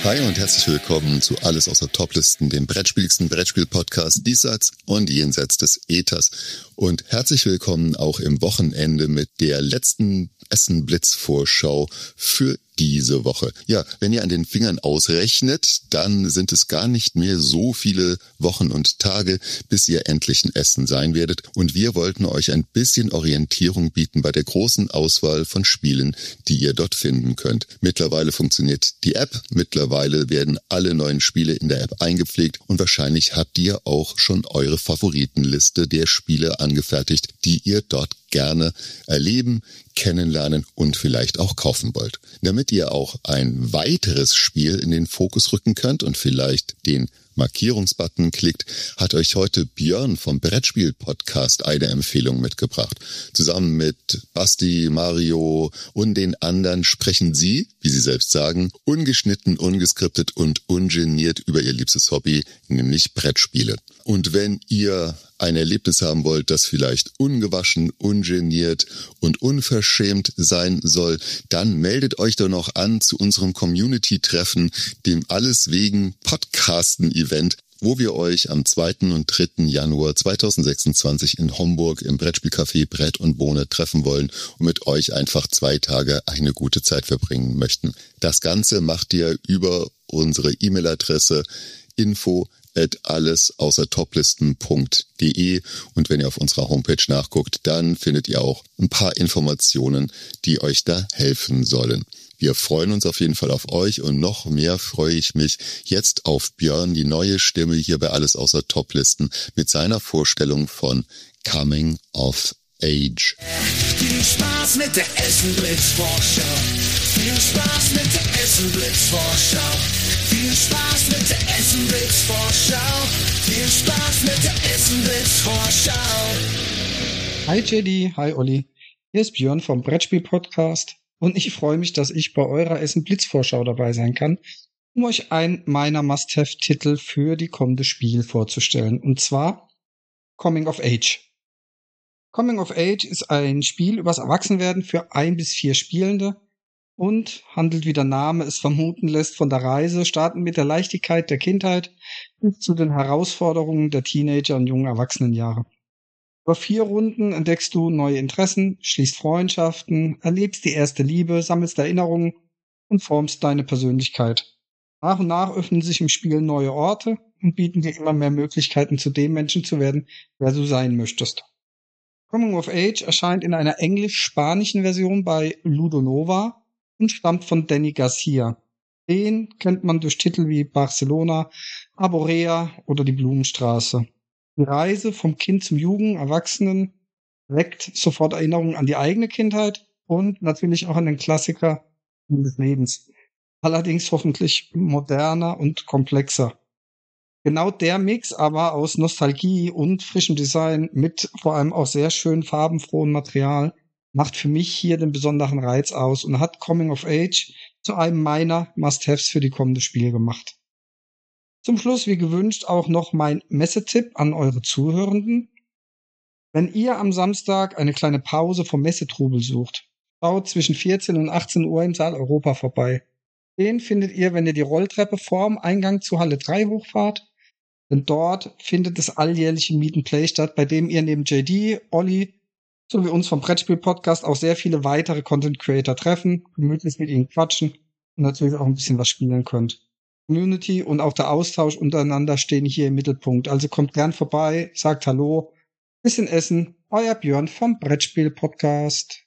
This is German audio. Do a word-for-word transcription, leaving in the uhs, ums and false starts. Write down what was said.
Hi und herzlich willkommen zu Alles außer Toplisten, dem brettspieligsten Brettspiel-Podcast diesseits und jenseits des Äthers. Und herzlich willkommen auch im Wochenende mit der letzten Essen-Blitz-Vorschau für diese Woche. Ja, wenn ihr an den Fingern ausrechnet, dann sind es gar nicht mehr so viele Wochen und Tage, bis ihr endlich in Essen sein werdet. Und wir wollten euch ein bisschen Orientierung bieten bei der großen Auswahl von Spielen, die ihr dort finden könnt. Mittlerweile funktioniert die App, mittlerweile werden alle neuen Spiele in der App eingepflegt und wahrscheinlich habt ihr auch schon eure Favoritenliste der Spiele angefertigt, die ihr dort gerne erleben, kennenlernen und vielleicht auch kaufen wollt. Damit ihr auch ein weiteres Spiel in den Fokus rücken könnt und vielleicht den Markierungsbutton klickt, hat euch heute Björn vom Brettspiel-Podcast eine Empfehlung mitgebracht. Zusammen mit Basti, Mario und den anderen sprechen sie, wie sie selbst sagen, ungeschnitten, ungeskriptet und ungeniert über ihr liebstes Hobby, nämlich Brettspiele. Und wenn ihr ein Erlebnis haben wollt, das vielleicht ungewaschen, ungeniert und unverschämt sein soll, dann meldet euch doch noch an zu unserem Community-Treffen, dem Alles wegen Podcasten-Event, wo wir euch am zweiten und dritten Januar zweitausendsechsundzwanzig in Homburg im Brettspielcafé Brett und Bohne treffen wollen und mit euch einfach zwei Tage eine gute Zeit verbringen möchten. Das Ganze macht ihr über unsere E-Mail-Adresse info at alles außer toplisten punkt de und wenn ihr auf unserer Homepage nachguckt, dann findet ihr auch ein paar Informationen, die euch da helfen sollen. Wir freuen uns auf jeden Fall auf euch und noch mehr freue ich mich jetzt auf Björn, die neue Stimme hier bei Alles außer Toplisten, mit seiner Vorstellung von Coming of Age. Viel Spaß mit der Essen-Blitz-Vorschau. Viel Spaß mit der Essen-Blitz-Vorschau. Viel Spaß mit der Essen-Blitz-Vorschau. Viel Spaß mit der Essen-Blitz-Vorschau. Hi J D, hi Olli. Hier ist Björn vom Brettspiel-Podcast und ich freue mich, dass ich bei eurer Essen-Blitz-Vorschau dabei sein kann, um euch einen meiner Must-Have-Titel für die kommende Spiel vorzustellen, und zwar Coming of Age. Coming of Age ist ein Spiel übers Erwachsenwerden für ein bis vier Spielende und handelt, wie der Name es vermuten lässt, von der Reise, starten mit der Leichtigkeit der Kindheit bis zu den Herausforderungen der Teenager und jungen Erwachsenenjahre. Über vier Runden entdeckst du neue Interessen, schließt Freundschaften, erlebst die erste Liebe, sammelst Erinnerungen und formst deine Persönlichkeit. Nach und nach öffnen sich im Spiel neue Orte und bieten dir immer mehr Möglichkeiten, zu dem Menschen zu werden, wer du sein möchtest. Coming of Age erscheint in einer englisch-spanischen Version bei Ludonova und stammt von Danny Garcia. Den kennt man durch Titel wie Barcelona, Arborea oder die Blumenstraße. Die Reise vom Kind zum Jugend, Erwachsenen weckt sofort Erinnerungen an die eigene Kindheit und natürlich auch an den Klassiker des Lebens. Allerdings hoffentlich moderner und komplexer. Genau der Mix aber aus Nostalgie und frischem Design mit vor allem auch sehr schön farbenfrohem Material macht für mich hier den besonderen Reiz aus und hat Coming of Age zu einem meiner Must-Haves für die kommende Spiel gemacht. Zum Schluss, wie gewünscht, auch noch mein Messetipp an eure Zuhörenden. Wenn ihr am Samstag eine kleine Pause vom Messetrubel sucht, schaut zwischen vierzehn und achtzehn Uhr im Saal Europa vorbei. Den findet ihr, wenn ihr die Rolltreppe vorm Eingang zu Halle drei hochfahrt. Denn dort findet das alljährliche Meet and Play statt, bei dem ihr neben J D, Olli sowie uns vom Brettspiel-Podcast auch sehr viele weitere Content-Creator treffen, gemütlich mit ihnen quatschen und natürlich auch ein bisschen was spielen könnt. Community und auch der Austausch untereinander stehen hier im Mittelpunkt. Also kommt gern vorbei, sagt Hallo, bisschen essen, euer Björn vom Brettspiel-Podcast.